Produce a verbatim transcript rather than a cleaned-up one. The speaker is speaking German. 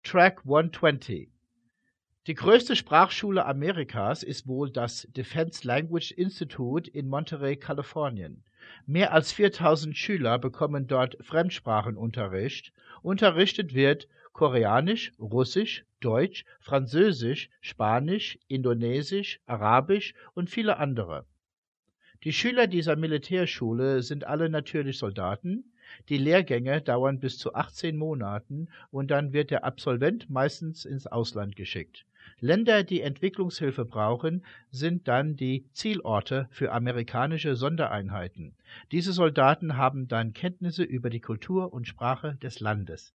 Track hundertzwanzig. Die größte Sprachschule Amerikas ist wohl das Defense Language Institute in Monterey, Kalifornien. Mehr als viertausend Schüler bekommen dort Fremdsprachenunterricht. Unterrichtet wird Koreanisch, Russisch, Deutsch, Französisch, Spanisch, Indonesisch, Arabisch und viele andere. Die Schüler dieser Militärschule sind alle natürlich Soldaten. Die Lehrgänge dauern bis zu achtzehn Monaten und dann wird der Absolvent meistens ins Ausland geschickt. Länder, die Entwicklungshilfe brauchen, sind dann die Zielorte für amerikanische Sondereinheiten. Diese Soldaten haben dann Kenntnisse über die Kultur und Sprache des Landes.